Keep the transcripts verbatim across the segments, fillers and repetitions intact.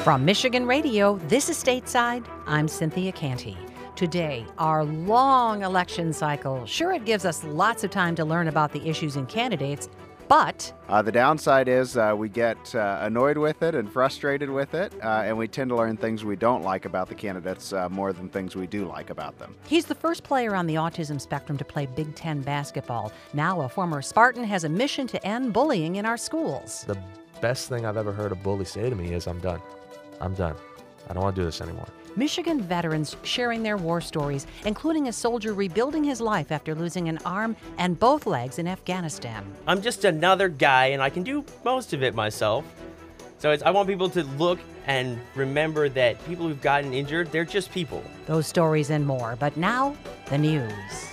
From Michigan Radio, this is Stateside. I'm Cynthia Canty. Today, our long election cycle. Sure, it gives us lots of time to learn about the issues and candidates, but Uh, the downside is uh, we get uh, annoyed with it and frustrated with it, uh, and we tend to learn things we don't like about the candidates uh, more than things we do like about them. he's the first player on the autism spectrum to play Big Ten basketball. Now a former Spartan has a mission to end bullying in our schools. The best thing I've ever heard a bully say to me is, I'm done. I'm done. I don't want to do this anymore. Michigan veterans sharing their war stories, including a soldier rebuilding his life after losing an arm and both legs in Afghanistan. I'm just another guy, and I can do most of it myself. So it's, I want people to look and remember that people who've gotten injured, they're just people. Those stories and more. But now, the news.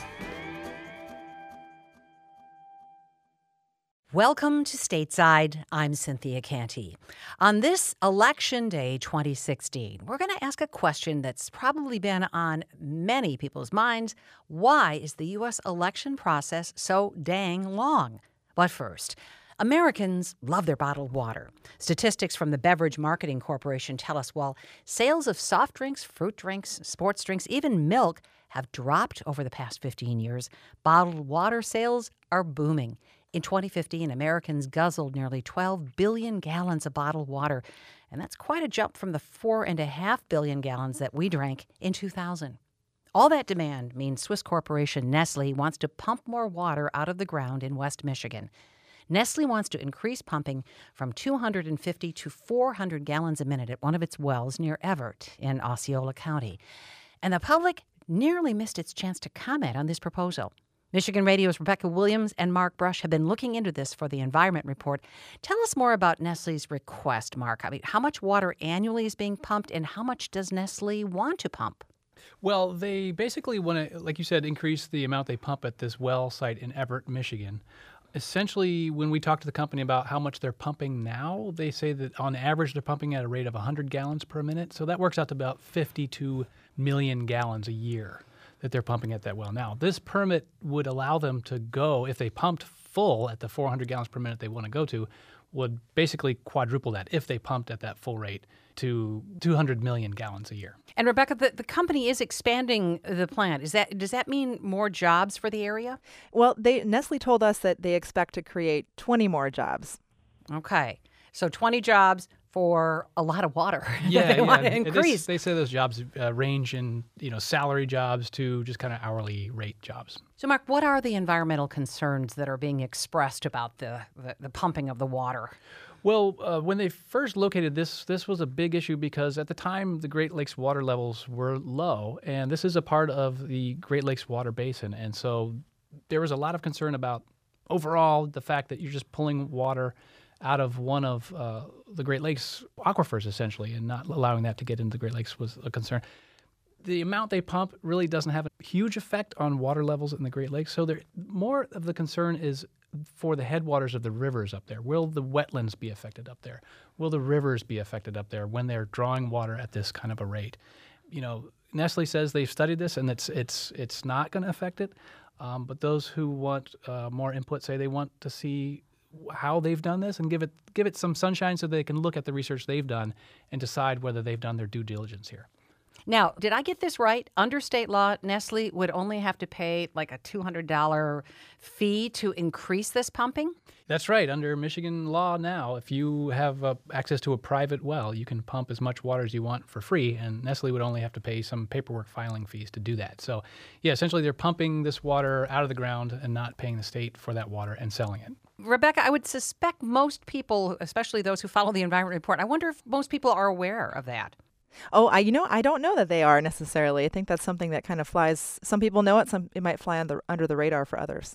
Welcome to Stateside. I'm Cynthia Canty. On this Election Day twenty sixteen, we're going to ask a question that's probably been on many people's minds. Why is the U S election process so dang long? But first, Americans love their bottled water. Statistics from the Beverage Marketing Corporation tell us while sales of soft drinks, fruit drinks, sports drinks, even milk have dropped over the past fifteen years, bottled water sales are booming. In twenty fifteen, Americans guzzled nearly twelve billion gallons of bottled water, and that's quite a jump from the four point five billion gallons that we drank in two thousand. All that demand means Swiss corporation Nestle wants to pump more water out of the ground in West Michigan. Nestle wants to increase pumping from two hundred fifty to four hundred gallons a minute at one of its wells near Everett in Osceola County. And the public nearly missed its chance to comment on this proposal. Michigan Radio's Rebecca Williams and Mark Brush have been looking into this for the Environment Report. Tell us more about Nestle's request, Mark. I mean, how much water annually is being pumped, and how much does Nestle want to pump? Well, they basically want to, like you said, increase the amount they pump at this well site in Everett, Michigan. Essentially, when we talk to the company about how much they're pumping now, they say that on average they're pumping at a rate of one hundred gallons per minute. So that works out to about fifty-two million gallons a year that they're pumping at that well. Now, this permit would allow them to go, if they pumped full at the four hundred gallons per minute they want to go to, would basically quadruple that if they pumped at that full rate to two hundred million gallons a year. And Rebecca, the, the company is expanding the plant. Is that does that mean more jobs for the area? Well, they Nestle told us that they expect to create twenty more jobs. Okay. So twenty jobs for a lot of water. Yeah, they yeah. want to It is- increase. they say those jobs uh, range in, you know, salary jobs to just kind of hourly rate jobs. So, Mark, what are the environmental concerns that are being expressed about the, the, the pumping of the water? Well, uh, when they first located this, this was a big issue because at the time the Great Lakes water levels were low, and this is a part of the Great Lakes water basin. And so there was a lot of concern about overall the fact that you're just pulling water out of one of uh, the Great Lakes aquifers, essentially, and not allowing that to get into the Great Lakes was a concern. The amount they pump really doesn't have a huge effect on water levels in the Great Lakes. So there, more of the concern is for the headwaters of the rivers up there. Will the wetlands be affected up there? Will the rivers be affected up there when they're drawing water at this kind of a rate? You know, Nestle says they've studied this and it's it's it's not going to affect it. Um, but those who want uh, more input say they want to see how they've done this and give it give it some sunshine so they can look at the research they've done and decide whether they've done their due diligence here. Now, did I get this right? Under state law, Nestle would only have to pay like a two hundred dollars fee to increase this pumping? That's right. Under Michigan law now, if you have uh, access to a private well, you can pump as much water as you want for free, and Nestle would only have to pay some paperwork filing fees to do that. So, yeah, essentially they're pumping this water out of the ground and not paying the state for that water and selling it. Rebecca, I would suspect most people, especially those who follow the Environment Report, I wonder if most people are aware of that. Oh, I you know, I don't know that they are necessarily. I think that's something that kind of flies. Some people know it. Some it might fly on the, under the radar for others.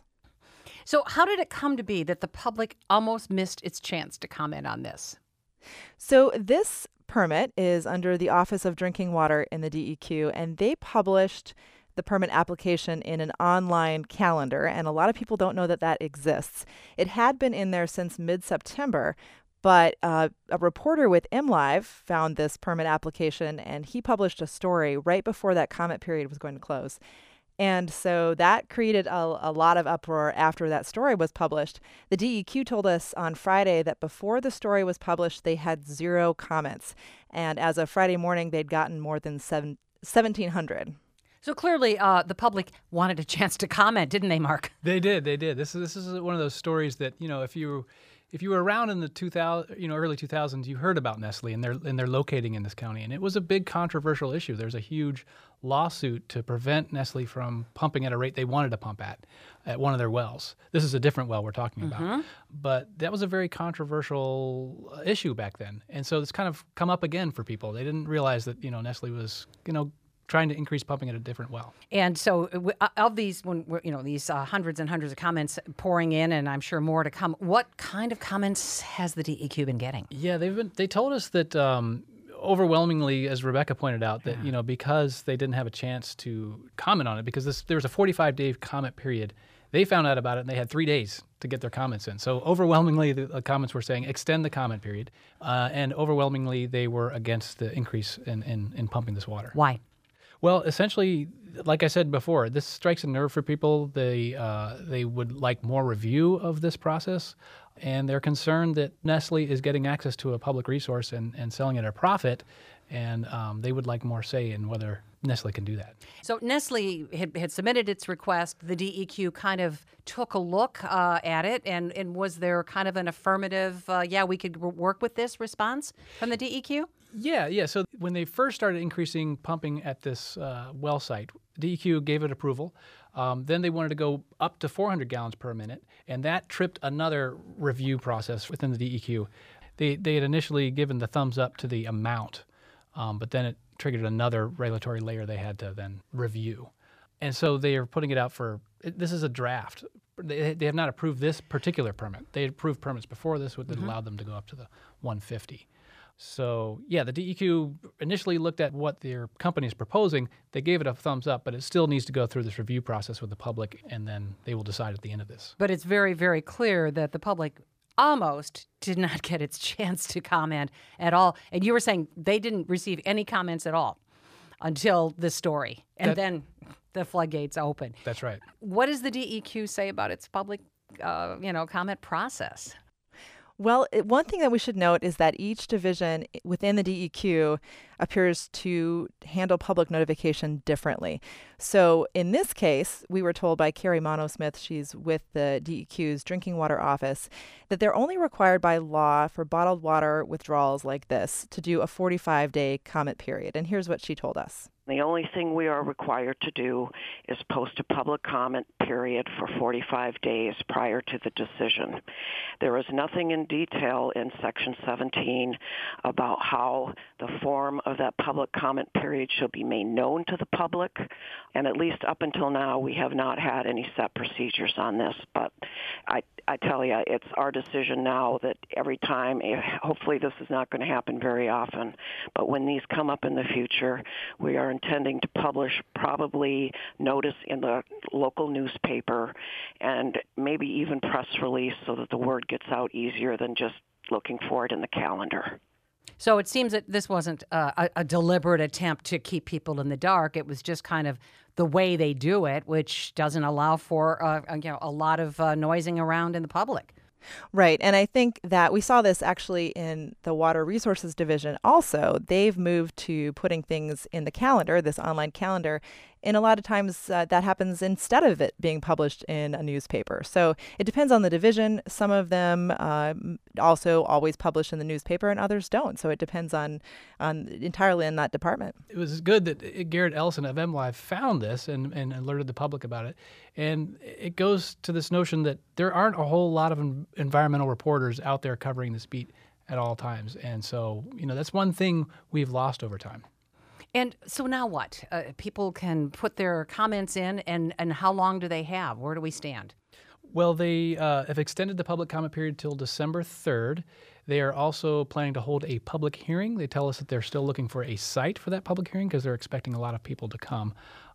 So how did it come to be that the public almost missed its chance to comment on this? So this permit is under the Office of Drinking Water in the D E Q, and they published the permit application in an online calendar, and a lot of people don't know that that exists. It had been in there since mid-September, but uh, a reporter with MLive found this permit application, and he published a story right before that comment period was going to close. And so that created a, a lot of uproar after that story was published. The D E Q told us on Friday that before the story was published, they had zero comments. And as of Friday morning, they'd gotten more than seven, seventeen hundred. So clearly, uh, the public wanted a chance to comment, didn't they, Mark? They did. They did. This is this is one of those stories that, you know, if you if you were around in the two thousand, you know, early two thousands, you heard about Nestle and they're and they're locating in this county, and it was a big controversial issue. There's a huge lawsuit to prevent Nestle from pumping at a rate they wanted to pump at at one of their wells. This is a different well we're talking about, Mm-hmm. but that was a very controversial issue back then, and so it's kind of come up again for people. They didn't realize that, you know, Nestle was, you know, trying to increase pumping at a different well. And so, uh, w- uh, of these, when we're, you know, these uh, hundreds and hundreds of comments pouring in, and I'm sure more to come. What kind of comments has the D E Q been getting? Yeah, they've been. They told us that um, overwhelmingly, as Rebecca pointed out, that you know, because they didn't have a chance to comment on it, because this there was a forty-five day comment period. They found out about it, and they had three days to get their comments in. So overwhelmingly, the, the comments were saying extend the comment period, uh, and overwhelmingly, they were against the increase in, in, in pumping this water. Why? Well, essentially, like I said before, this strikes a nerve for people. They uh, they would like more review of this process, and they're concerned that Nestle is getting access to a public resource and, and selling it at a profit, and um, they would like more say in whether Nestle can do that. So Nestle had, had submitted its request. The D E Q kind of took a look uh, at it, and, and was there kind of an affirmative, uh, yeah, we could work with this response from the D E Q? Yeah, yeah. So when they first started increasing pumping at this uh, well site, D E Q gave it approval. Um, then they wanted to go up to four hundred gallons per minute, and that tripped another review process within the D E Q. They they had initially given the thumbs up to the amount, um, but then it triggered another regulatory layer they had to then review. And so they are putting it out for, this is a draft. They, they have not approved this particular permit. They had approved permits before this, which mm-hmm. allowed them to go up to the one fifty. So, yeah, the D E Q initially looked at what their company is proposing. They gave it a thumbs up, but it still needs to go through this review process with the public, and then they will decide at the end of this. But it's very, very clear that the public almost did not get its chance to comment at all. And you were saying they didn't receive any comments at all until the story, and that, then the floodgates open. That's right. What does the D E Q say about its public, uh, you know, comment process? Well, it, one thing that we should note is that each division within the D E Q appears to handle public notification differently. So in this case, we were told by Carrie Monosmith, she's with the D E Q's drinking water office, that they're only required by law for bottled water withdrawals like this to do a forty-five day comment period. And here's what she told us. The only thing we are required to do is post a public comment period for forty-five days prior to the decision. There is nothing in detail in Section seventeen about how the form of that public comment period shall be made known to the public, and at least up until now, we have not had any set procedures on this. But I, I tell you, it's our decision now that every time, hopefully this is not going to happen very often, but when these come up in the future, we are intending to publish probably notice in the local newspaper and maybe even press release so that the word gets out easier than just looking for it in the calendar. So it seems that this wasn't uh, a, a deliberate attempt to keep people in the dark. It was just kind of the way they do it, which doesn't allow for uh, you know, a lot of uh, noising around in the public. Right. And I think that we saw this actually in the Water Resources Division also. They've moved to putting things in the calendar, this online calendar. And a lot of times uh, that happens instead of it being published in a newspaper. So it depends on the division. Some of them uh, also always publish in the newspaper and others don't. So it depends on, on entirely on that department. It was good that Garrett Ellison of MLive found this and, and alerted the public about it. And it goes to this notion that there aren't a whole lot of environmental reporters out there covering this beat at all times. And so, you know, that's one thing we've lost over time. And so now what? Uh, people can put their comments in, and, and how long do they have? Where do we stand? Well, they uh, have extended the public comment period till December third. They are also planning to hold a public hearing. They tell us that they're still looking for a site for that public hearing because they're expecting a lot of people to come.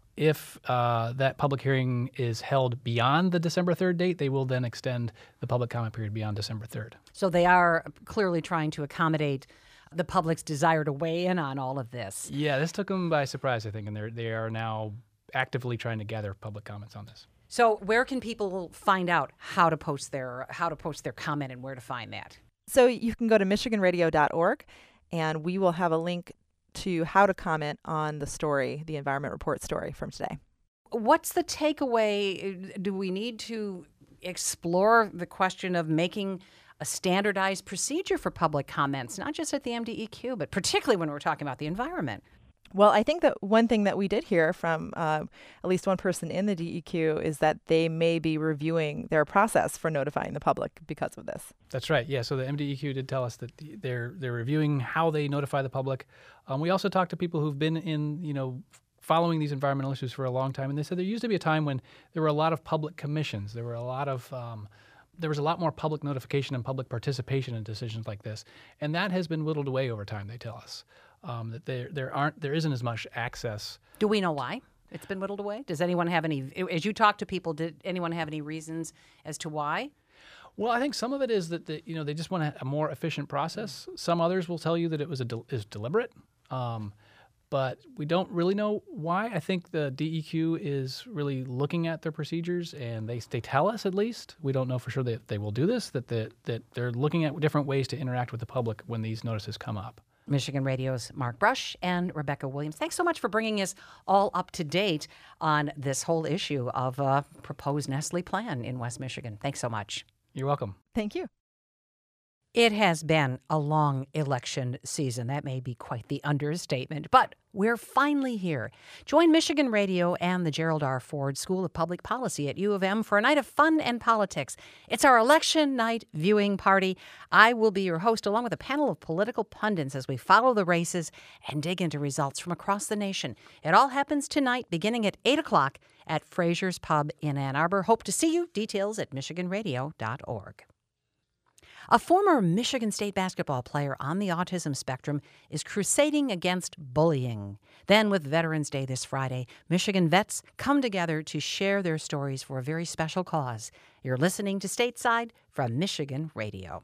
If uh, that public hearing is held beyond the December third date, they will then extend the public comment period beyond December third. So they are clearly trying to accommodate the public's desire to weigh in on all of this. Yeah, this took them by surprise, I think, and they they are now actively trying to gather public comments on this. So where can people find out how to post their how to post their comment and where to find that? So you can go to michigan radio dot org, and we will have a link to how to comment on the story, the Environment Report story from today. What's the takeaway? Do we need to explore the question of making a standardized procedure for public comments, not just at the M D E Q, but particularly when we're talking about the environment? Well, I think that one thing that we did hear from uh, at least one person in the D E Q is that they may be reviewing their process for notifying the public because of this. That's right. Yeah. So the M D E Q did tell us that they're they're reviewing how they notify the public. Um, we also talked to people who've been in, you know, following these environmental issues for a long time, and they said there used to be a time when there were a lot of public commissions. There were a lot of um, there was a lot more public notification and public participation in decisions like this, and that has been whittled away over time. They tell us. Um, that there there aren't there isn't as much access. Do we know why it's been whittled away? Does anyone have any? As you talk to people, did anyone have any reasons as to why? Well, I think some of it is that the, you know they just want a more efficient process. Some others will tell you that it was a del- is deliberate, um, but we don't really know why. I think the D E Q is really looking at their procedures, and they they tell us at least. We don't know for sure that they will do this. That the, that they're looking at different ways to interact with the public when these notices come up. Michigan Radio's Mark Brush and Rebecca Williams. Thanks so much for bringing us all up to date on this whole issue of a proposed Nestle plan in West Michigan. Thanks so much. You're welcome. Thank you. It has been a long election season. That may be quite the understatement, but we're finally here. Join Michigan Radio and the Gerald R. Ford School of Public Policy at U of M for a night of fun and politics. It's our election night viewing party. I will be your host along with a panel of political pundits as we follow the races and dig into results from across the nation. It all happens tonight beginning at eight o'clock at Fraser's Pub in Ann Arbor. Hope to see you. Details at michigan radio dot org. A former Michigan State basketball player on the autism spectrum is crusading against bullying. Then, with Veterans Day this Friday, Michigan vets come together to share their stories for a very special cause. You're listening to Stateside from Michigan Radio.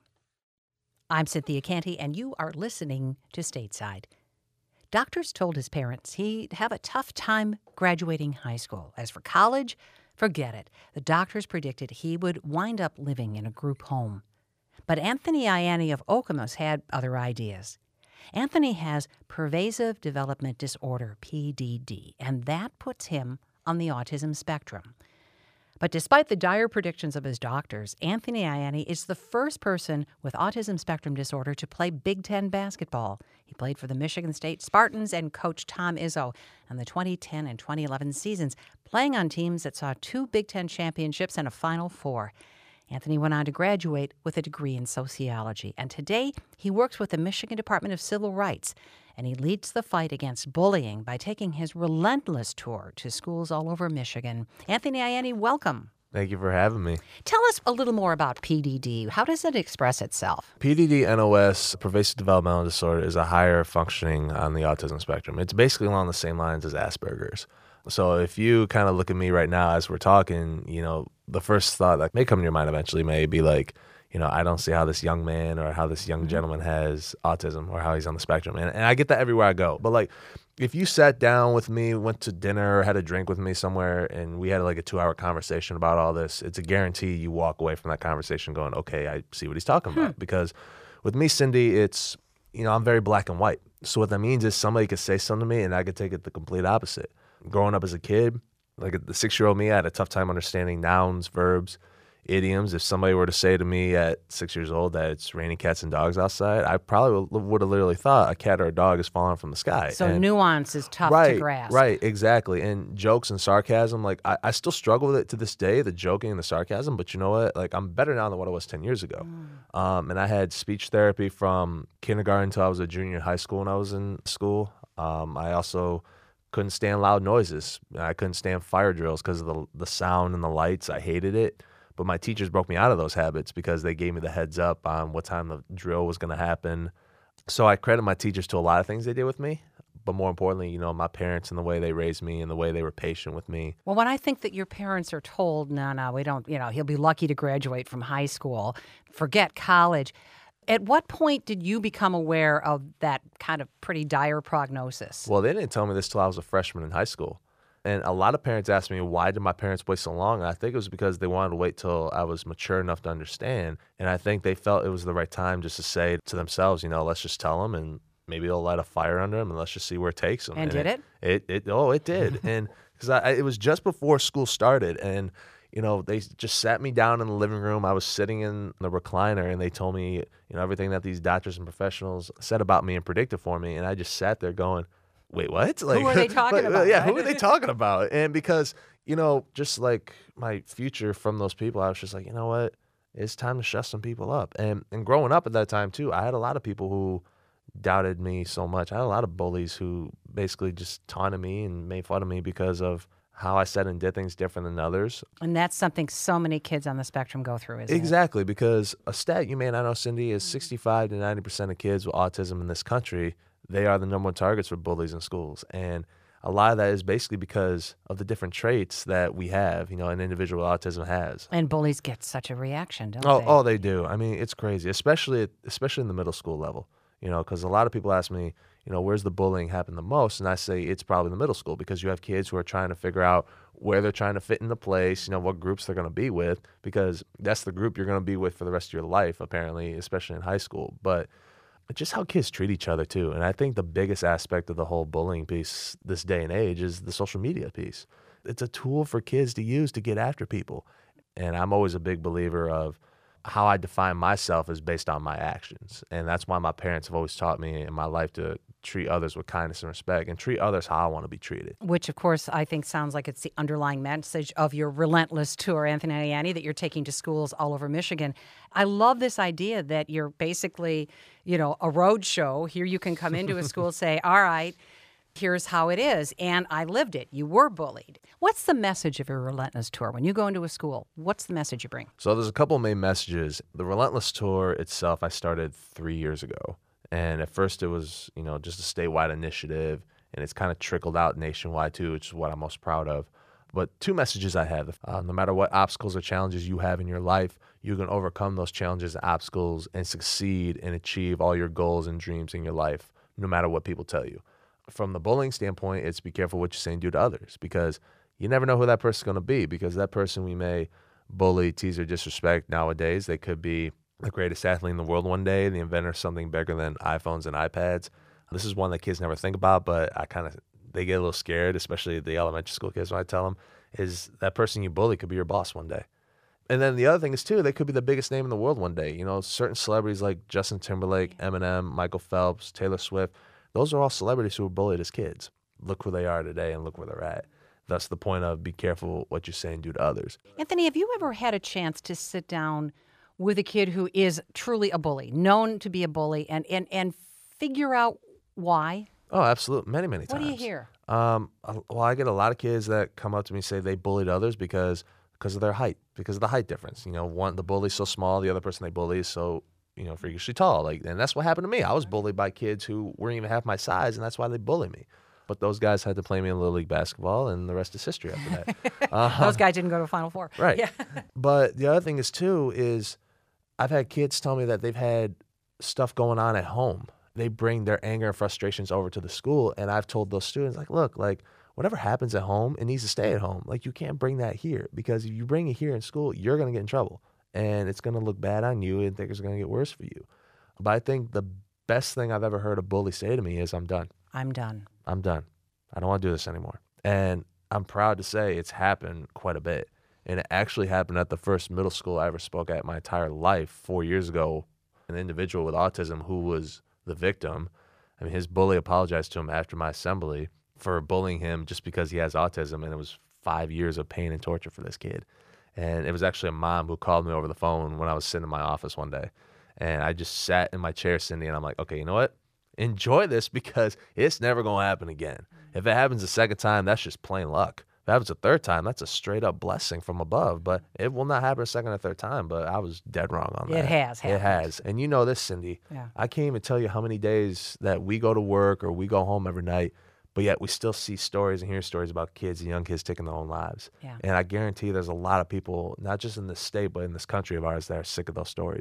I'm Cynthia Canty, and you are listening to Stateside. Doctors told his parents he'd have a tough time graduating high school. As for college, forget it. The doctors predicted he would wind up living in a group home. But Anthony Ianni of Okemos had other ideas. Anthony has pervasive development disorder, P D D, and that puts him on the autism spectrum. But despite the dire predictions of his doctors, Anthony Ianni is the first person with autism spectrum disorder to play Big Ten basketball. He played for the Michigan State Spartans and coached Tom Izzo in the twenty ten and twenty eleven seasons, playing on teams that saw two Big Ten championships and a Final Four. Anthony went on to graduate with a degree in sociology, and today he works with the Michigan Department of Civil Rights, and he leads the fight against bullying by taking his relentless tour to schools all over Michigan. Anthony Ianni, welcome. Thank you for having me. Tell us a little more about P D D. How does it express itself? P D D N O S, pervasive developmental disorder, is a higher functioning on the autism spectrum. It's basically along the same lines as Asperger's. So if you kind of look at me right now as we're talking, you know, the first thought that may come to your mind eventually may be like, you know, I don't see how this young man or how this young gentleman has autism or how he's on the spectrum. And, and I get that everywhere I go. But like, if you sat down with me, went to dinner, or had a drink with me somewhere, and we had like a two-hour conversation about all this, it's a guarantee you walk away from that conversation going, okay, I see what he's talking Hmm. about. Because with me, Cindy, it's, you know, I'm very black and white. So what that means is somebody could say something to me and I could take it the complete opposite. Growing up as a kid, like the six-year-old me, I had a tough time understanding nouns, verbs, idioms. If somebody were to say to me at six years old that it's raining cats and dogs outside, I probably would have literally thought a cat or a dog is falling from the sky. So And- nuance is tough right, to grasp. Right, exactly. And jokes and sarcasm, like I, I still struggle with it to this day, the joking and the sarcasm, but you know what? Like I'm better now than what I was ten years ago. Mm. Um, and I had speech therapy from kindergarten until I was a junior in high school when I was in school. Um, I also couldn't stand loud noises. I couldn't stand fire drills because of the the sound and the lights. I hated it. But my teachers broke me out of those habits because they gave me the heads up on what time the drill was going to happen. So I credit my teachers to a lot of things they did with me. But more importantly, you know, my parents and the way they raised me and the way they were patient with me. Well, when I think that your parents are told, no, no, we don't, you know, he'll be lucky to graduate from high school, forget college. At what point did you become aware of that kind of pretty dire prognosis? Well, they didn't tell me this till I was a freshman in high school. And a lot of parents ask me, why did my parents wait so long? And I think it was because they wanted to wait till I was mature enough to understand. And I think they felt it was the right time just to say to themselves, you know, let's just tell them, and maybe they'll light a fire under them, and let's just see where it takes them. And, and did it? It, it, it oh, it did. And because I, it was just before school started, and you know, they just sat me down in the living room. I was sitting in the recliner, and they told me, you know, everything that these doctors and professionals said about me and predicted for me. And I just sat there going, wait, what? Like, who are they talking like, about? Yeah, right? who are they talking about? And because, you know, just like my future from those people, I was just like, you know what? It's time to shut some people up. And and growing up at that time, too, I had a lot of people who doubted me so much. I had a lot of bullies who basically just taunted me and made fun of me because of how I said and did things different than others. And that's something so many kids on the spectrum go through, isn't Exactly, because a stat you may not know, Cindy, is sixty-five to ninety percent of kids with autism in this country, they are the number one targets for bullies in schools. And a lot of that is basically because of the different traits that we have, you know, an individual with autism has. it? And bullies get such a reaction, don't Oh, they? oh, they do. I mean, it's crazy, especially especially in the middle school level, you know, because a lot of people ask me, you know, where's the bullying happen the most? And I say it's probably the middle school, because you have kids who are trying to figure out where they're trying to fit into place, you know, what groups they're going to be with, because that's the group you're going to be with for the rest of your life, apparently, especially in high school. But just how kids treat each other, too. And I think the biggest aspect of the whole bullying piece this day and age is the social media piece. It's a tool for kids to use to get after people. And I'm always a big believer of how I define myself is based on my actions. And that's why my parents have always taught me in my life to treat others with kindness and respect, and treat others how I want to be treated. Which, of course, I think sounds like it's the underlying message of your relentless tour, Anthony and Annie, that you're taking to schools all over Michigan. I love this idea that you're basically, you know, a road show. Here you can come into a school, say, all right, here's how it is. And I lived it. You were bullied. What's the message of your relentless tour? When you go into a school, what's the message you bring? So there's a couple main messages. The Relentless Tour itself, I started three years ago. And at first it was, you know, just a statewide initiative, and it's kind of trickled out nationwide too, which is what I'm most proud of. But two messages I have. Uh, no matter what obstacles or challenges you have in your life, you can overcome those challenges and obstacles and succeed and achieve all your goals and dreams in your life, no matter what people tell you. From the bullying standpoint, it's be careful what you say and do to others, because you never know who that person's going to be, because that person we may bully, tease, or disrespect nowadays, they could be the greatest athlete in the world one day, the inventor of something bigger than iPhones and iPads. This is one that kids never think about, but I kind of, they get a little scared, especially the elementary school kids when I tell them, is that person you bully could be your boss one day. And then the other thing is, too, they could be the biggest name in the world one day. You know, certain celebrities like Justin Timberlake, Eminem, Michael Phelps, Taylor Swift, those are all celebrities who were bullied as kids. Look where they are today and look where they're at. That's the point of be careful what you say and do to others. Anthony, have you ever had a chance to sit down with a kid who is truly a bully, known to be a bully, and, and, and figure out why? Oh, absolutely. Many, many times. What do you hear? Um, well, I get a lot of kids that come up to me and say they bullied others because because of their height, because of the height difference. You know, one the bully's so small, the other person they bully is so, you know, freakishly tall. Like, and that's what happened to me. I was bullied by kids who weren't even half my size, and that's why they bully me. But those guys had to play me in Little League basketball, and the rest is history after that. uh, Those guys didn't go to a Final Four. Right. Yeah. But the other thing is, too, is I've had kids tell me that they've had stuff going on at home. They bring their anger and frustrations over to the school, and I've told those students, like, look, like, whatever happens at home, it needs to stay at home. Like, you can't bring that here, because if you bring it here in school, you're going to get in trouble, and it's going to look bad on you, and things are going to get worse for you. But I think the best thing I've ever heard a bully say to me is, I'm done. I'm done. I'm done. I don't want to do this anymore. And I'm proud to say it's happened quite a bit. And it actually happened at the first middle school I ever spoke at my entire life four years ago. An individual with autism who was the victim. I mean, his bully apologized to him after my assembly for bullying him just because he has autism, and it was five years of pain and torture for this kid. And it was actually a mom who called me over the phone when I was sitting in my office one day. And I just sat in my chair, Cindy, and I'm like, okay, you know what? Enjoy this, because it's never going to happen again. If it happens a second time, that's just plain luck. If it happens a third time, that's a straight up blessing from above. But it will not happen a second or third time. But I was dead wrong on that. It has happened. It has. And you know this, Cindy. Yeah. I can't even tell you how many days that we go to work or we go home every night, but yet we still see stories and hear stories about kids and young kids taking their own lives. Yeah. And I guarantee there's a lot of people, not just in this state, but in this country of ours, that are sick of those stories.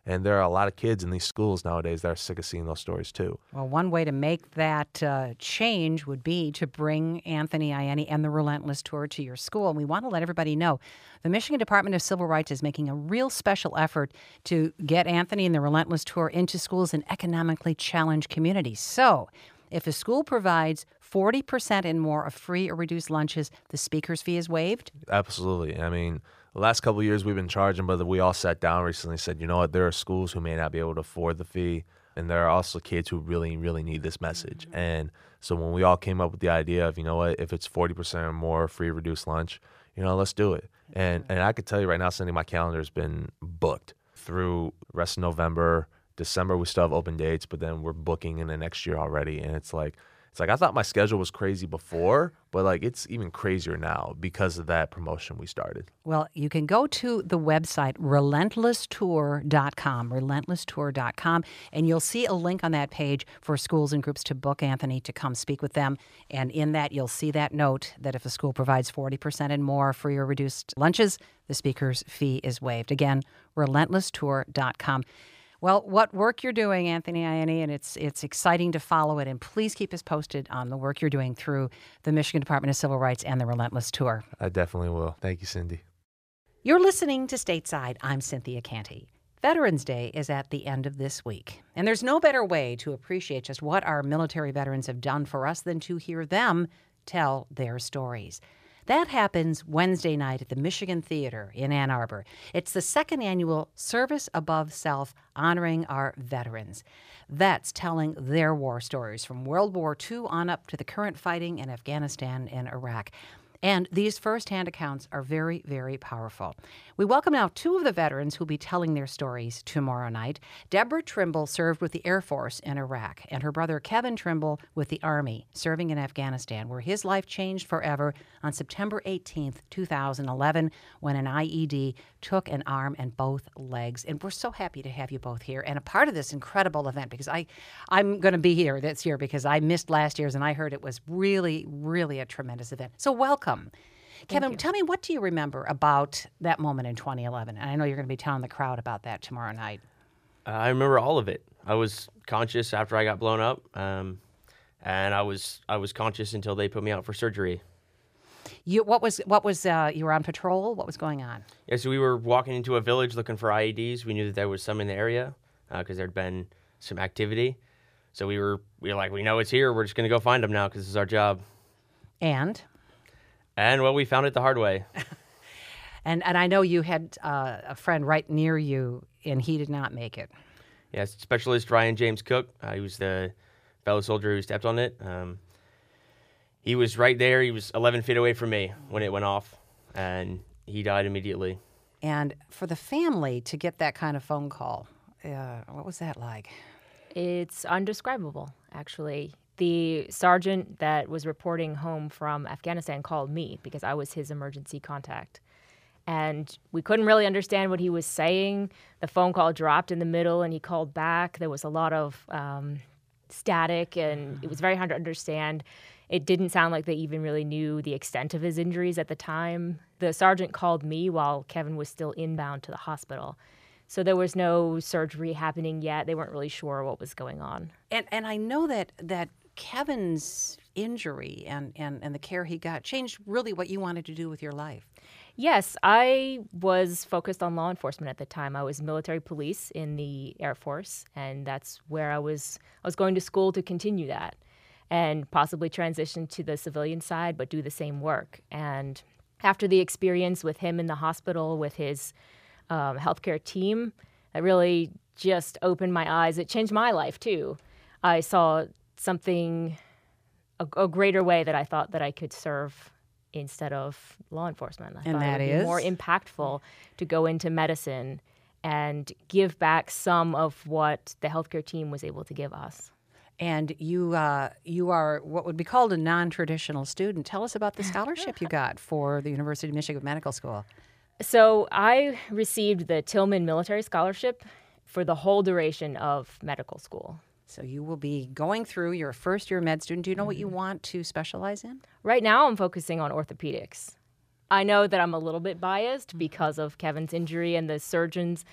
And there are a lot of kids in these schools nowadays that are sick of seeing those stories too. Well, one way to make that uh, change would be to bring Anthony Ianni and the Relentless Tour to your school. And we want to let everybody know the Michigan Department of Civil Rights is making a real special effort to get Anthony and the Relentless Tour into schools in economically challenged communities. So if a school provides forty percent and more of free or reduced lunches, the speaker's fee is waived? Absolutely. I mean, the last couple of years we've been charging, but we all sat down recently and said, you know what, there are schools who may not be able to afford the fee, and there are also kids who really, really need this message. Mm-hmm. And so when we all came up with the idea of, you know what, if it's forty percent or more free reduced lunch, you know, let's do it. Mm-hmm. And and I could tell you right now, Cindy, my calendar has been booked through the rest of November. December, we still have open dates, but then we're booking in the next year already. And it's like, it's like I thought my schedule was crazy before, but like it's even crazier now because of that promotion we started. Well, you can go to the website relentless tour dot com, relentless tour dot com, and you'll see a link on that page for schools and groups to book Anthony to come speak with them. And in that, you'll see that note that if a school provides forty percent and more free or reduced lunches, the speaker's fee is waived. Again, relentless tour dot com. Well, what work you're doing, Anthony Ianni, and it's it's exciting to follow it. And please keep us posted on the work you're doing through the Michigan Department of Civil Rights and the Relentless Tour. I definitely will. Thank you, Cindy. You're listening to Stateside. I'm Cynthia Canty. Veterans Day is at the end of this week, and there's no better way to appreciate just what our military veterans have done for us than to hear them tell their stories. That happens Wednesday night at the Michigan Theater in Ann Arbor. It's the second annual Service Above Self, honoring our veterans. Vets telling their war stories from World War Two on up to the current fighting in Afghanistan and Iraq. And these firsthand accounts are very, very powerful. We welcome now two of the veterans who will be telling their stories tomorrow night. Deborah Trimble served with the Air Force in Iraq, and her brother Kevin Trimble with the Army, serving in Afghanistan, where his life changed forever on September eighteenth, two thousand eleven, when an I E D took an arm and both legs. And we're so happy to have you both here and a part of this incredible event, because I, I'm going to be here this year because I missed last year's, and I heard it was really, really a tremendous event. So welcome. Kevin, tell me, what do you remember about that moment in twenty eleven? And I know you're going to be telling the crowd about that tomorrow night. Uh, I remember all of it. I was conscious after I got blown up, um, and I was I was conscious until they put me out for surgery. You what was what was uh, you were on patrol? What was going on? Yeah, so we were walking into a village looking for I E Ds. We knew that there was some in the area because uh, there'd been some activity. So we were we were like, we know it's here. We're just going to go find them now because this is our job. And. And, well, we found it the hard way. and and I know you had uh, a friend right near you, and he did not make it. Yes, Specialist Ryan James Cook. Uh, he was the fellow soldier who stepped on it. Um, he was right there. He was eleven feet away from me when it went off, and he died immediately. And for the family to get that kind of phone call, uh, what was that like? It's undescribable, actually. The sergeant that was reporting home from Afghanistan called me because I was his emergency contact. And we couldn't really understand what he was saying. The phone call dropped in the middle, and he called back. There was a lot of um, static, and it was very hard to understand. It didn't sound like they even really knew the extent of his injuries at the time. The sergeant called me while Kevin was still inbound to the hospital. So there was no surgery happening yet. They weren't really sure what was going on. And and I know that that Kevin's injury and, and, and the care he got changed really what you wanted to do with your life. Yes, I was focused on law enforcement at the time. I was military police in the Air Force, and that's where I was I was going to school to continue that and possibly transition to the civilian side, but do the same work. And after the experience with him in the hospital with his um, healthcare team, that really just opened my eyes. It changed my life, too. I saw something, a, a greater way that I thought that I could serve instead of law enforcement. I and thought that it would is? be more impactful to go into medicine and give back some of what the healthcare team was able to give us. And you uh, you are what would be called a non-traditional student. Tell us about the scholarship you got for the University of Michigan Medical School. So I received the Tillman Military Scholarship for the whole duration of medical school. So you will be going through your first year med student. Do you know what you want to specialize in? Right now I'm focusing on orthopedics. I know that I'm a little bit biased because of Kevin's injury and the surgeons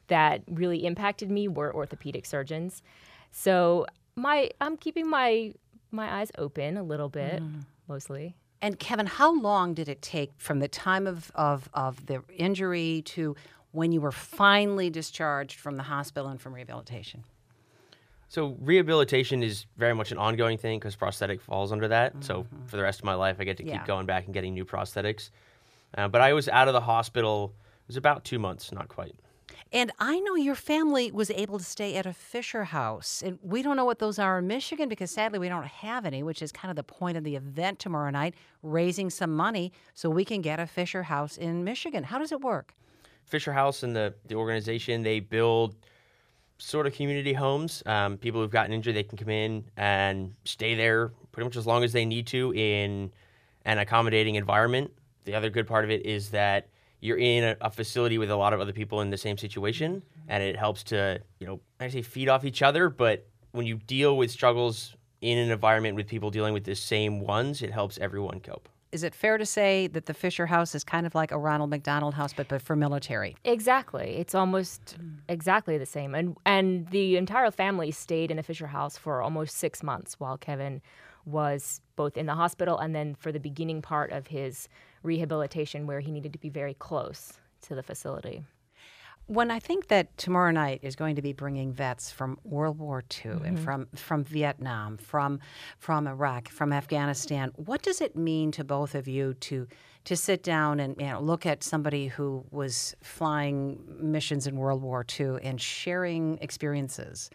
that really impacted me were orthopedic surgeons. So my I'm keeping my my eyes open a little bit, mm. mostly. And Kevin, how long did it take from the time of, of, of the injury to when you were finally discharged from the hospital and from rehabilitation? So rehabilitation is very much an ongoing thing because prosthetic falls under that. Mm-hmm. So for the rest of my life, I get to keep yeah. going back and getting new prosthetics. Uh, but I was out of the hospital, it was about two months, not quite. And I know your family was able to stay at a Fisher House. And we don't know what those are in Michigan because sadly we don't have any, which is kind of the point of the event tomorrow night, raising some money so we can get a Fisher House in Michigan. How does it work? Fisher House and the, the organization, they build sort of community homes. Um, people who've gotten injured, they can come in and stay there pretty much as long as they need to in an accommodating environment. The other good part of it is that you're in a, a facility with a lot of other people in the same situation, and it helps to, you know, I say feed off each other, but when you deal with struggles in an environment with people dealing with the same ones, it helps everyone cope. Is it fair to say that the Fisher House is kind of like a Ronald McDonald House, but, but for military? Exactly. It's almost exactly the same. And and the entire family stayed in the Fisher House for almost six months while Kevin was both in the hospital and then for the beginning part of his rehabilitation where he needed to be very close to the facility. When I think that tomorrow night is going to be bringing vets from World War Two mm-hmm. and from, from Vietnam, from from Iraq, from Afghanistan, what does it mean to both of you to to sit down and, you know, look at somebody who was flying missions in World War Two and sharing experiences?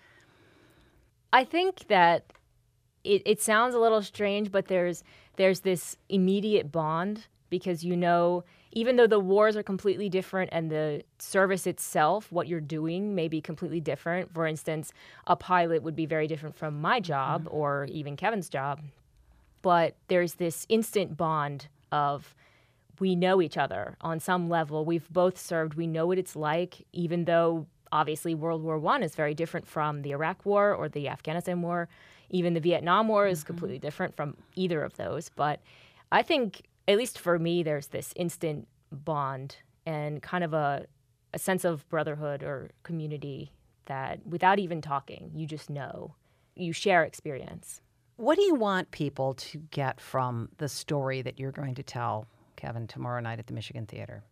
I think that it, it sounds a little strange, but there's there's this immediate bond because you know, even though the wars are completely different and the service itself, what you're doing may be completely different. For instance, a pilot would be very different from my job mm-hmm. or even Kevin's job. But there's this instant bond of we know each other on some level. We've both served. We know what it's like, even though obviously World War One is very different from the Iraq War or the Afghanistan War. Even the Vietnam War is mm-hmm. completely different from either of those. But I think, at least for me, there's this instant bond and kind of a, a sense of brotherhood or community that without even talking, you just know. You share experience. What do you want people to get from the story that you're going to tell, Kevin, tomorrow night at the Michigan Theater?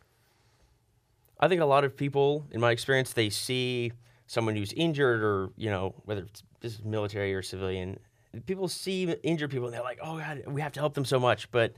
I think a lot of people, in my experience, they see someone who's injured or, you know, whether it's this is military or civilian, people see injured people and they're like, oh, God, we have to help them so much. But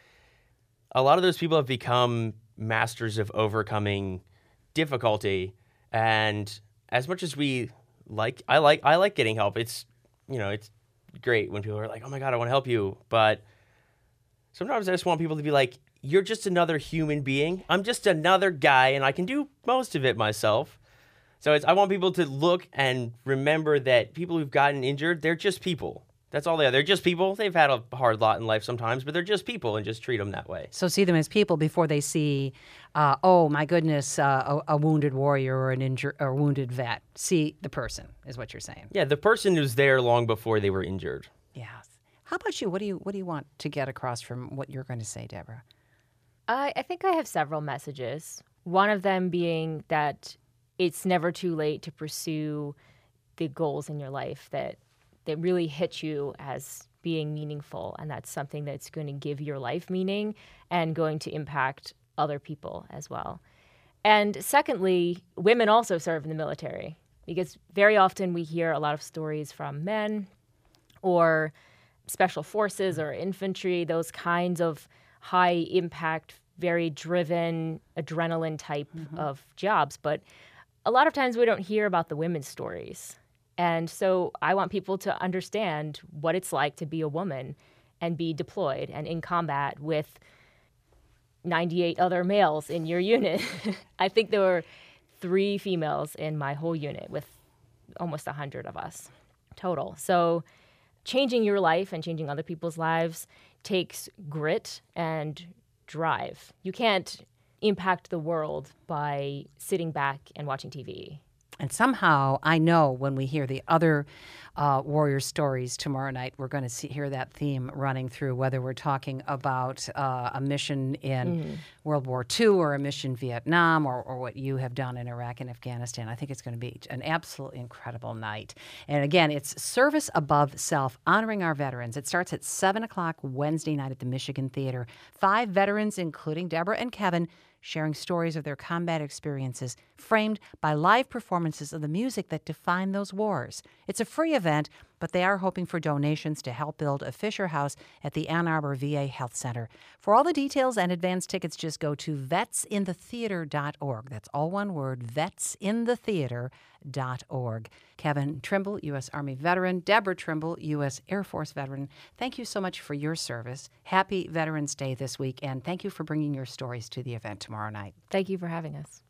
a lot of those people have become masters of overcoming difficulty. And as much as we like, I like, I like getting help. It's, you know, it's great when people are like, oh my God, I want to help you. But sometimes I just want people to be like, you're just another human being. I'm just another guy and I can do most of it myself. So it's, I want people to look and remember that people who've gotten injured, they're just people. That's all they are. They're just people. They've had a hard lot in life sometimes, but they're just people and just treat them that way. So see them as people before they see, uh, oh, my goodness, uh, a, a wounded warrior or an injured or wounded vet. See the person is what you're saying. Yeah, the person who's there long before they were injured. Yeah. How about you? What do you what do you want to get across from what you're going to say, Deborah? I, I think I have several messages. One of them being that it's never too late to pursue the goals in your life that that really hit you as being meaningful, and that's something that's going to give your life meaning and going to impact other people as well. And secondly, women also serve in the military because very often we hear a lot of stories from men or special forces or infantry, those kinds of high impact, very driven, adrenaline type mm-hmm. of jobs. But a lot of times we don't hear about the women's stories. And so I want people to understand what it's like to be a woman and be deployed and in combat with ninety-eight other males in your unit. I think there were three females in my whole unit with almost one hundred of us total. So changing your life and changing other people's lives takes grit and drive. You can't impact the world by sitting back and watching T V. And somehow I know when we hear the other uh, warrior stories tomorrow night, we're going to see, hear that theme running through, whether we're talking about uh, a mission in mm. World War Two or a mission in Vietnam or, or what you have done in Iraq and Afghanistan. I think it's going to be an absolutely incredible night. And again, it's Service Above Self, honoring our veterans. It starts at seven o'clock Wednesday night at the Michigan Theater. Five veterans, including Deborah and Kevin, sharing stories of their combat experiences, framed by live performances of the music that defined those wars. It's a free event, but they are hoping for donations to help build a Fisher House at the Ann Arbor V A Health Center. For all the details and advance tickets, just go to vets in the theater dot org. That's all one word, vets in the theater dot org. Kevin Trimble, U S Army veteran, Deborah Trimble, U S Air Force veteran, thank you so much for your service. Happy Veterans Day this week, and thank you for bringing your stories to the event tomorrow night. Thank you for having us.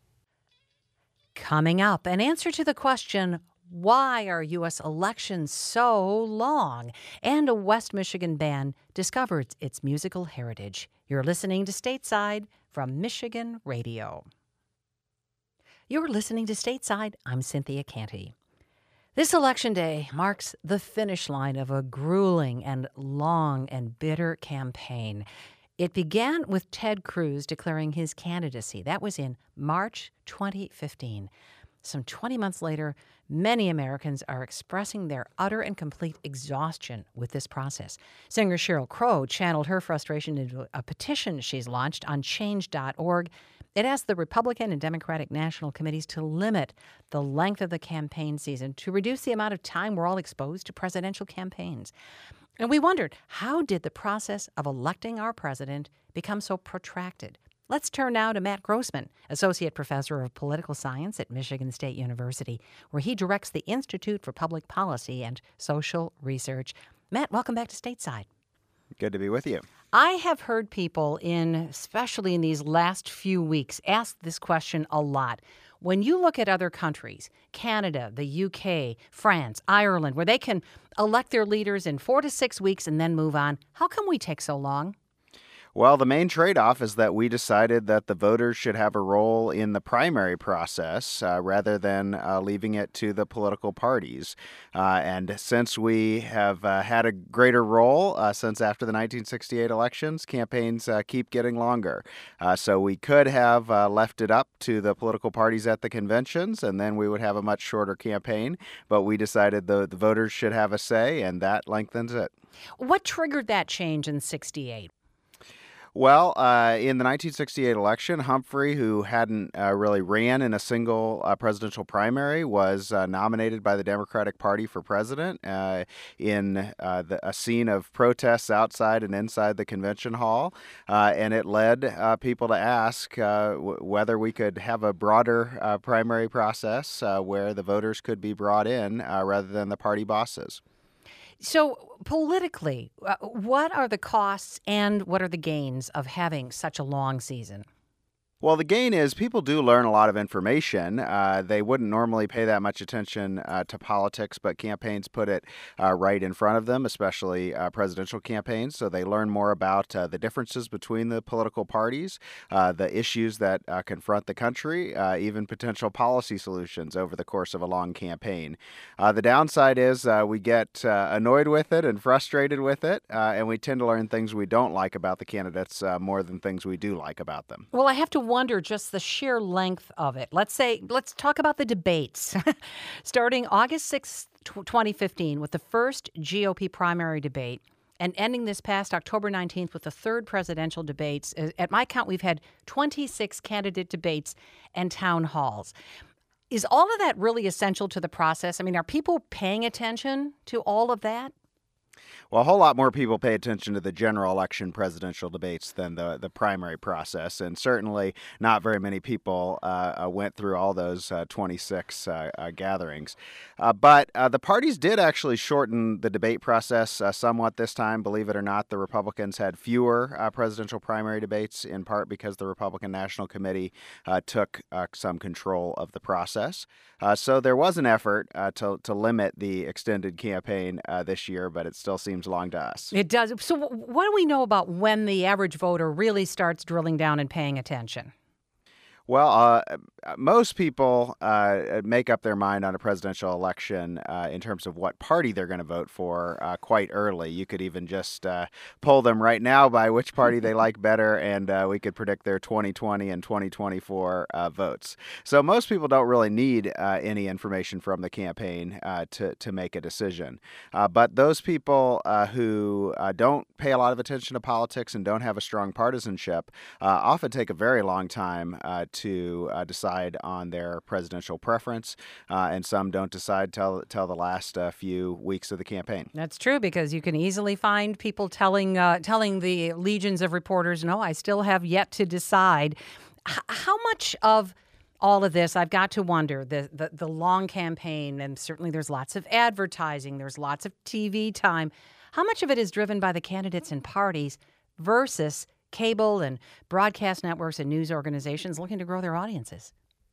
Coming up, an answer to the question, why are U S elections so long? And a West Michigan band discovered its musical heritage. You're listening to Stateside from Michigan Radio. You're listening to Stateside. I'm Cynthia Canty. This election day marks the finish line of a grueling and long and bitter campaign. It began with Ted Cruz declaring his candidacy. That was in March twenty fifteen. Some twenty months later, many Americans are expressing their utter and complete exhaustion with this process. Singer Sheryl Crow channeled her frustration into a petition she's launched on change dot org. It asked the Republican and Democratic National Committees to limit the length of the campaign season to reduce the amount of time we're all exposed to presidential campaigns. And we wondered, how did the process of electing our president become so protracted? Let's turn now to Matt Grossman, Associate Professor of Political Science at Michigan State University, where he directs the Institute for Public Policy and Social Research. Matt, welcome back to Stateside. Good to be with you. I have heard people, in especially in these last few weeks, ask this question a lot. When you look at other countries, Canada, the U K, France, Ireland, where they can elect their leaders in four to six weeks and then move on, how come we take so long? Well, the main trade-off is that we decided that the voters should have a role in the primary process uh, rather than uh, leaving it to the political parties. Uh, and since we have uh, had a greater role uh, since after the nineteen sixty-eight elections, campaigns uh, keep getting longer. Uh, so we could have uh, left it up to the political parties at the conventions, and then we would have a much shorter campaign. But we decided the, the voters should have a say, and that lengthens it. What triggered that change in sixty-eight? Well, uh, in the nineteen sixty-eight election, Humphrey, who hadn't uh, really ran in a single uh, presidential primary, was uh, nominated by the Democratic Party for president uh, in uh, the, a scene of protests outside and inside the convention hall. Uh, and it led uh, people to ask uh, w- whether we could have a broader uh, primary process uh, where the voters could be brought in uh, rather than the party bosses. So politically, uh, what are the costs and what are the gains of having such a long season? Well, the gain is people do learn a lot of information. Uh, they wouldn't normally pay that much attention uh, to politics, but campaigns put it uh, right in front of them, especially uh, presidential campaigns. So they learn more about uh, the differences between the political parties, uh, the issues that uh, confront the country, uh, even potential policy solutions over the course of a long campaign. Uh, the downside is uh, we get uh, annoyed with it and frustrated with it, uh, and we tend to learn things we don't like about the candidates uh, more than things we do like about them. Well, I have to wonder just the sheer length of it. Let's say, let's talk about the debates. Starting August sixth, twenty fifteen, with the first G O P primary debate, and ending this past October nineteenth with the third presidential debates. At my count, we've had twenty-six candidate debates and town halls. Is all of that really essential to the process? I mean, are people paying attention to all of that? Well, a whole lot more people pay attention to the general election presidential debates than the, the primary process, and certainly not very many people uh, uh, went through all those uh, twenty-six uh, uh, gatherings. Uh, but uh, the parties did actually shorten the debate process uh, somewhat this time. Believe it or not, the Republicans had fewer uh, presidential primary debates, in part because the Republican National Committee uh, took uh, some control of the process. Uh, so there was an effort uh, to, to limit the extended campaign uh, this year, but it still seems long to us. It does. So what do we know about when the average voter really starts drilling down and paying attention? Well, uh, most people uh, make up their mind on a presidential election uh, in terms of what party they're going to vote for uh, quite early. You could even just uh, poll them right now by which party they like better, and uh, we could predict their twenty twenty and twenty twenty-four uh, votes. So most people don't really need uh, any information from the campaign uh, to, to make a decision. Uh, but those people uh, who uh, don't pay a lot of attention to politics and don't have a strong partisanship uh, often take a very long time uh, to uh, decide on their presidential preference, uh, and some don't decide till till the last uh, few weeks of the campaign. That's true, because you can easily find people telling uh, telling the legions of reporters, "No, I still have yet to decide." H- how much of all of this, I've got to wonder, the, the the long campaign, and certainly there's lots of advertising, there's lots of T V time. How much of it is driven by the candidates and parties versus cable and broadcast networks and news organizations looking to grow their audiences?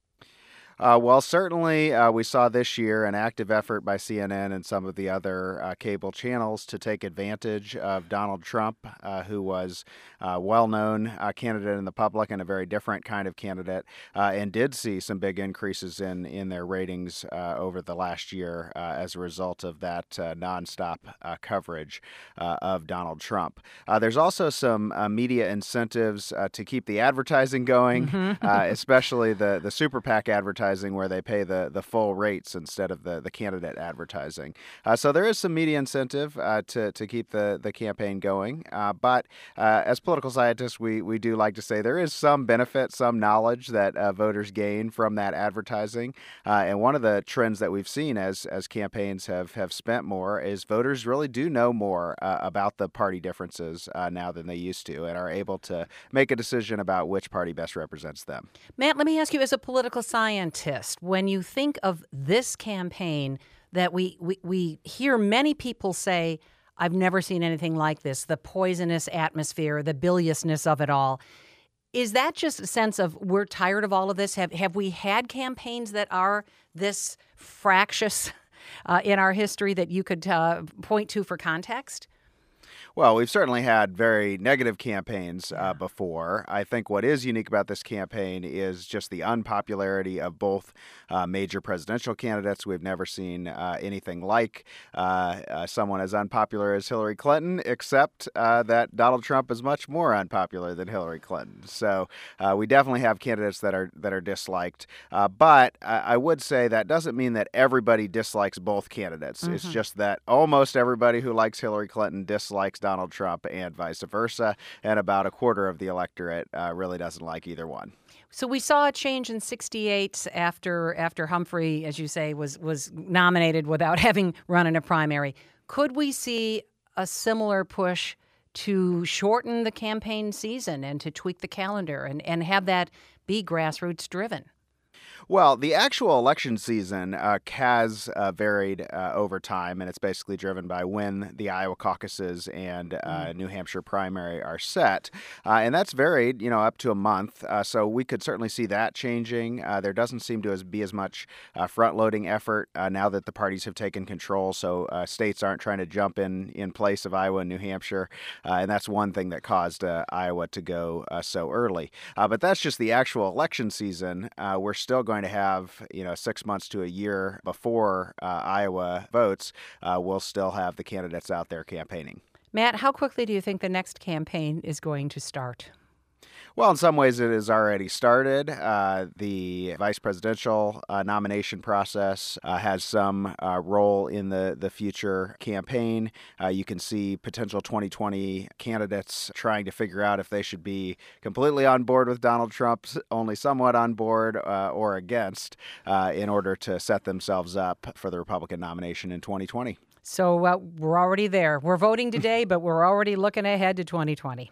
Uh, well, certainly uh, we saw this year an active effort by C N N and some of the other uh, cable channels to take advantage of Donald Trump, uh, who was a well-known uh, candidate in the public and a very different kind of candidate, uh, and did see some big increases in, in their ratings uh, over the last year uh, as a result of that uh, nonstop uh, coverage uh, of Donald Trump. Uh, there's also some uh, media incentives uh, to keep the advertising going, mm-hmm. uh, especially the, the super PAC advertising, where they pay the, the full rates instead of the, the candidate advertising. Uh, so there is some media incentive uh, to, to keep the, the campaign going. Uh, but uh, as political scientists, we, we do like to say there is some benefit, some knowledge that uh, voters gain from that advertising. Uh, and one of the trends that we've seen as, as campaigns have, have spent more is voters really do know more uh, about the party differences uh, now than they used to, and are able to make a decision about which party best represents them. Matt, let me ask you, as a political scientist, when you think of this campaign that we, we, we hear many people say, I've never seen anything like this, the poisonous atmosphere, the biliousness of it all. Is that just a sense of we're tired of all of this? Have, have we had campaigns that are this fractious uh, in our history that you could uh, point to for context? Well, we've certainly had very negative campaigns uh, before. I think what is unique about this campaign is just the unpopularity of both uh, major presidential candidates. We've never seen uh, anything like uh, uh, someone as unpopular as Hillary Clinton, except uh, that Donald Trump is much more unpopular than Hillary Clinton. So uh, we definitely have candidates that are that are disliked. Uh, but I, I would say that doesn't mean that everybody dislikes both candidates. Mm-hmm. It's just that almost everybody who likes Hillary Clinton dislikes Donald Trump, and vice versa, and about a quarter of the electorate uh, really doesn't like either one. So we saw a change in sixty-eight after after Humphrey, as you say, was was nominated without having run in a primary. Could we see a similar push to shorten the campaign season and to tweak the calendar and, and have that be grassroots driven? Well, the actual election season uh, has uh, varied uh, over time, and it's basically driven by when the Iowa caucuses and uh, mm. New Hampshire primary are set. Uh, and that's varied, you know, up to a month. Uh, so we could certainly see that changing. Uh, there doesn't seem to be as much uh, front-loading effort uh, now that the parties have taken control. So uh, states aren't trying to jump in in place of Iowa and New Hampshire. Uh, and that's one thing that caused uh, Iowa to go uh, so early. Uh, but that's just the actual election season. Uh, we're still going to have, you know, six months to a year before uh, Iowa votes, uh, we'll still have the candidates out there campaigning. Matt, how quickly do you think the next campaign is going to start? Well, in some ways, it has already started. Uh, the vice presidential uh, nomination process uh, has some uh, role in the, the future campaign. Uh, you can see potential twenty twenty candidates trying to figure out if they should be completely on board with Donald Trump, only somewhat on board, uh, or against, uh, in order to set themselves up for the Republican nomination in twenty twenty. So uh, we're already there. We're voting today, but we're already looking ahead to twenty twenty.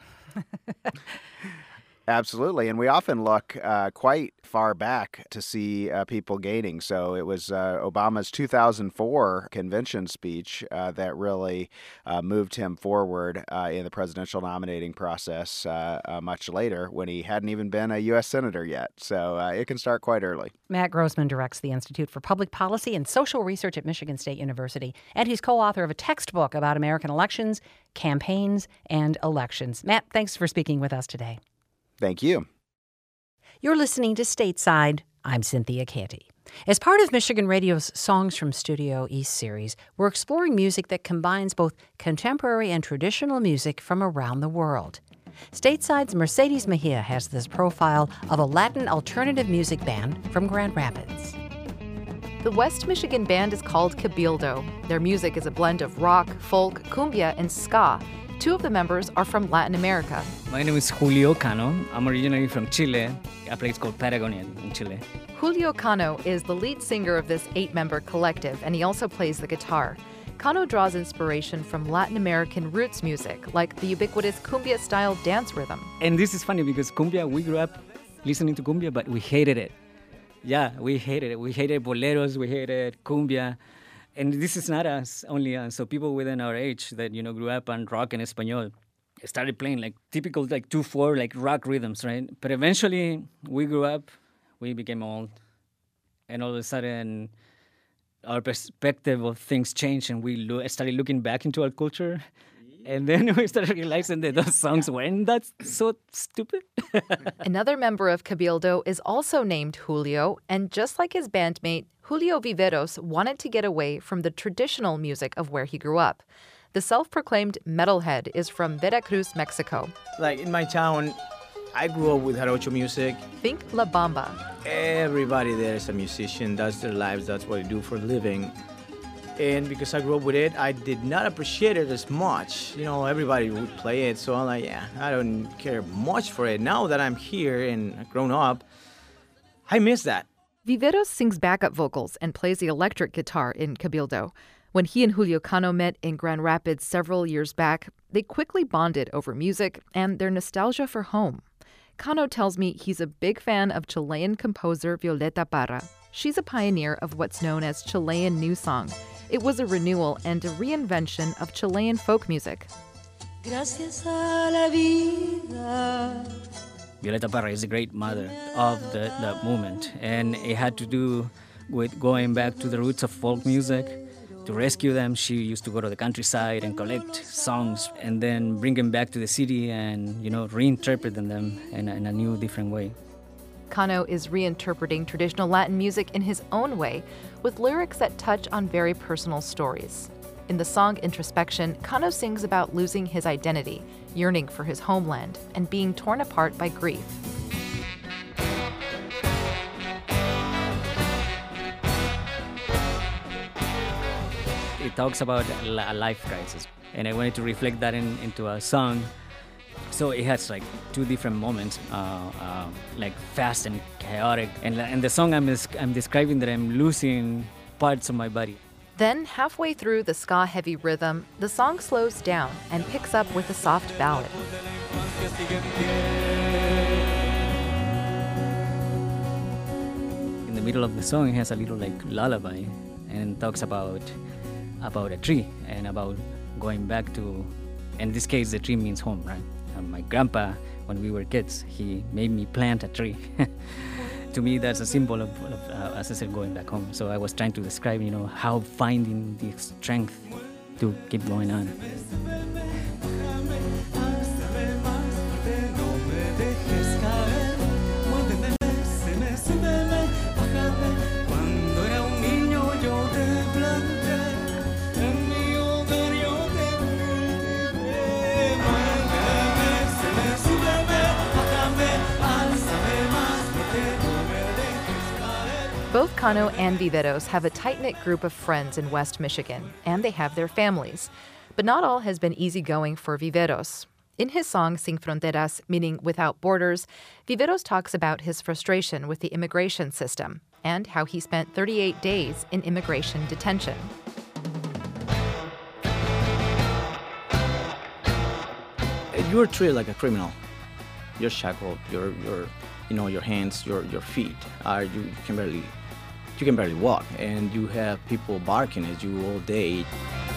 Absolutely. And we often look uh, quite far back to see uh, people gaining. So it was uh, Obama's two thousand four convention speech uh, that really uh, moved him forward uh, in the presidential nominating process uh, uh, much later, when he hadn't even been a U S senator yet. So uh, it can start quite early. Matt Grossman directs the Institute for Public Policy and Social Research at Michigan State University, and he's co-author of a textbook about American elections, campaigns, and elections. Matt, thanks for speaking with us today. Thank you. You're listening to Stateside. I'm Cynthia Canty. As part of Michigan Radio's Songs from Studio East series, we're exploring music that combines both contemporary and traditional music from around the world. Stateside's Mercedes Mejia has this profile of a Latin alternative music band from Grand Rapids. The West Michigan band is called Cabildo. Their music is a blend of rock, folk, cumbia, and ska. Two of the members are from Latin America. My name is Julio Cano. I'm originally from Chile, a place called Patagonia in Chile. Julio Cano is the lead singer of this eight-member collective, and he also plays the guitar. Cano draws inspiration from Latin American roots music, like the ubiquitous cumbia-style dance rhythm. And this is funny because cumbia, we grew up listening to cumbia, but we hated it. Yeah, we hated it. We hated boleros, we hated cumbia. And this is not us, only us. So people within our age that, you know, grew up on rock and español started playing like typical like two four like rock rhythms, right? But eventually we grew up, we became old, and all of a sudden our perspective of things changed, and we lo- started looking back into our culture. And then we started realizing that those songs weren't that so stupid. Another member of Cabildo is also named Julio, and just like his bandmate, Julio Viveros wanted to get away from the traditional music of where he grew up. The self-proclaimed metalhead is from Veracruz, Mexico. Like in my town, I grew up with jarocho music. Think La Bamba. Everybody there is a musician. That's their lives. That's what they do for a living. And because I grew up with it, I did not appreciate it as much. You know, everybody would play it, so I'm like, yeah, I don't care much for it. Now that I'm here and grown up, I miss that. Viveros sings backup vocals and plays the electric guitar in Cabildo. When he and Julio Cano met in Grand Rapids several years back, they quickly bonded over music and their nostalgia for home. Cano tells me he's a big fan of Chilean composer Violeta Parra. She's a pioneer of what's known as Chilean New Song. It was a renewal and a reinvention of Chilean folk music. Gracias a la vida. Violeta Parra is a great mother of the, the movement, and it had to do with going back to the roots of folk music. To rescue them, she used to go to the countryside and collect songs and then bring them back to the city and, you know, reinterpret them in a, in a new, different way. Cano is reinterpreting traditional Latin music in his own way, with lyrics that touch on very personal stories. In the song Introspection, Cano sings about losing his identity, yearning for his homeland, and being torn apart by grief. It talks about a life crisis, and I wanted to reflect that in, into a song. So it has like two different moments, uh, uh, like fast and chaotic. And in the song, I'm, I'm describing that I'm losing parts of my body. Then, halfway through the ska-heavy rhythm, the song slows down and picks up with a soft ballad. In the middle of the song, it has a little like lullaby, and talks about about a tree and about going back to. In this case, the tree means home, right? And my grandpa, when we were kids, he made me plant a tree. To me, that's a symbol of, of uh, as I said, going back home. So I was trying to describe, you know, how finding the strength to keep going on. Both Cano and Viveros have a tight-knit group of friends in West Michigan, and they have their families. But not all has been easygoing for Viveros. In his song Sin Fronteras, meaning without borders, Viveros talks about his frustration with the immigration system and how he spent thirty-eight days in immigration detention. You're treated like a criminal. You're shackled. Your, your, you know, your hands, your, your feet are you can barely. You can barely walk, and you have people barking at you all day.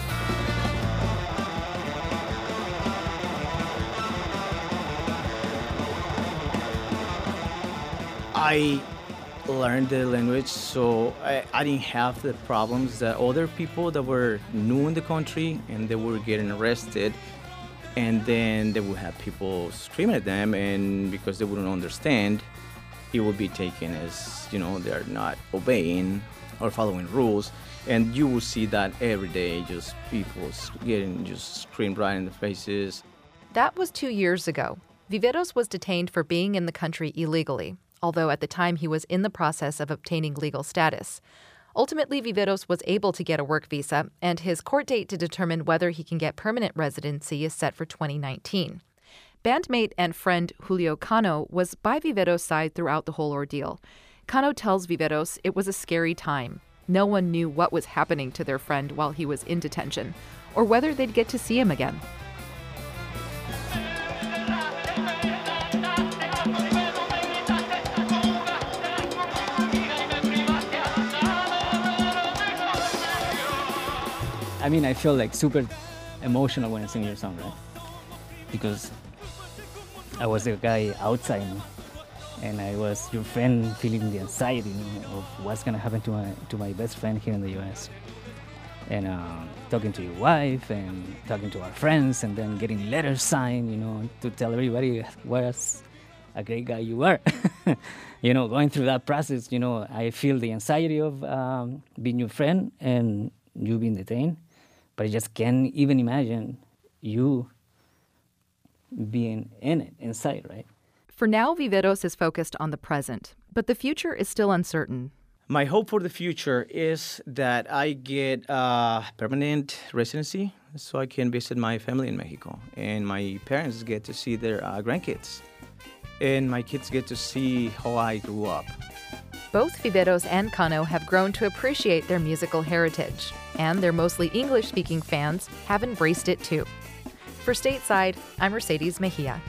I learned the language, so I, I didn't have the problems that other people that were new in the country and they were getting arrested, and then they would have people screaming at them, and because they wouldn't understand, it will be taken as, you know, they're not obeying or following rules. And you will see that every day, just people getting just screamed right in the faces. That was two years ago. Viveros was detained for being in the country illegally, although at the time he was in the process of obtaining legal status. Ultimately, Viveros was able to get a work visa, and his court date to determine whether he can get permanent residency is set for twenty nineteen. Bandmate and friend Julio Cano was by Viveros' side throughout the whole ordeal. Cano tells Viveros it was a scary time. No one knew what was happening to their friend while he was in detention, or whether they'd get to see him again. I mean, I feel like super emotional when I sing your song, right? Because I was the guy outside, you know, and I was your friend feeling the anxiety, you know, of what's gonna happen to my to my best friend here in the U S And uh, talking to your wife and talking to our friends, and then getting letters signed, you know, to tell everybody what a great guy you are. You know, going through that process, you know, I feel the anxiety of um, being your friend and you being detained. But I just can't even imagine you being in it, inside, right? For now, Viveros is focused on the present, but the future is still uncertain. My hope for the future is that I get a permanent residency so I can visit my family in Mexico, and my parents get to see their uh, grandkids, and my kids get to see how I grew up. Both Viveros and Cano have grown to appreciate their musical heritage, and their mostly English-speaking fans have embraced it too. For Stateside, I'm Mercedes Mejia.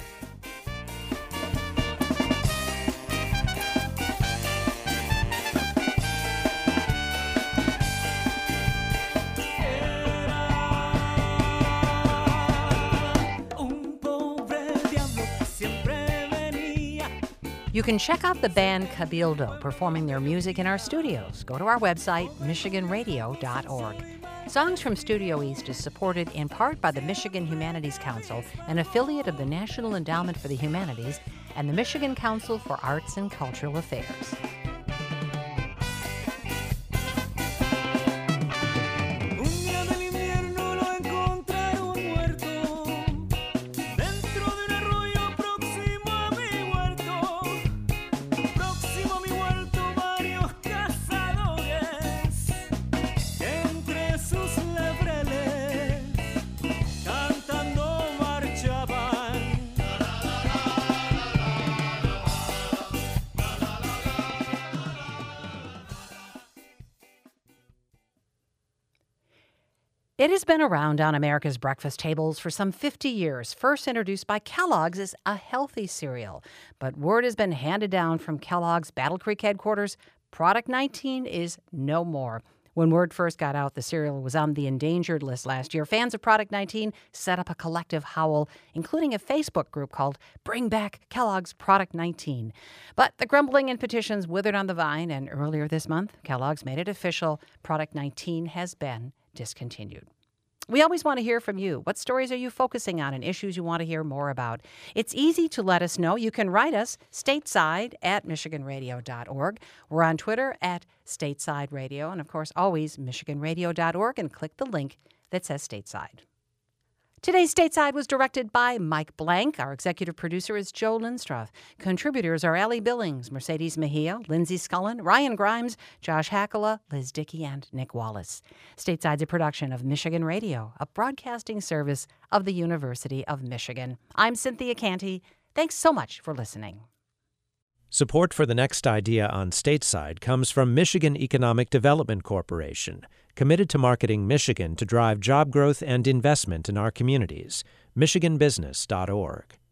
You can check out the band Cabildo performing their music in our studios. Go to our website, michigan radio dot org. Songs from Studio East is supported in part by the Michigan Humanities Council, an affiliate of the National Endowment for the Humanities, and the Michigan Council for Arts and Cultural Affairs. It has been around on America's breakfast tables for some fifty years, first introduced by Kellogg's as a healthy cereal. But word has been handed down from Kellogg's Battle Creek headquarters, Product nineteen is no more. When word first got out the cereal was on the endangered list last year, fans of Product nineteen set up a collective howl, including a Facebook group called Bring Back Kellogg's Product nineteen. But the grumbling and petitions withered on the vine, and earlier this month, Kellogg's made it official. Product nineteen has been discontinued. We always want to hear from you. What stories are you focusing on and issues you want to hear more about? It's easy to let us know. You can write us stateside at michigan radio dot org. We're on Twitter at Stateside Radio, and of course, always michigan radio dot org, and click the link that says Stateside. Today's Stateside was directed by Mike Blank. Our executive producer is Joe Lindstruth. Contributors are Allie Billings, Mercedes Mejia, Lindsay Scullen, Ryan Grimes, Josh Hackala, Liz Dickey, and Nick Wallace. Stateside's a production of Michigan Radio, a broadcasting service of the University of Michigan. I'm Cynthia Canty. Thanks so much for listening. Support for the next idea on Stateside comes from Michigan Economic Development Corporation, committed to marketing Michigan to drive job growth and investment in our communities. michigan business dot org.